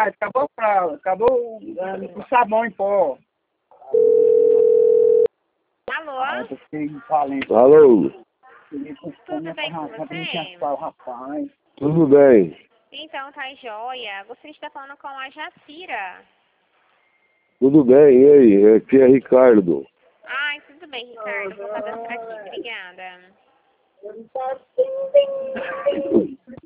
Ricardo, acabou a fralda, acabou o sabão em pó. Alô? Alô? Tudo bem com você? Rapaz. Tudo bem? Então, tá joia. Você está falando com a Jacira. Tudo bem, e aí? Aqui é Ricardo. Ai, tudo bem, Ricardo. Vou cadastrar aqui. Obrigada.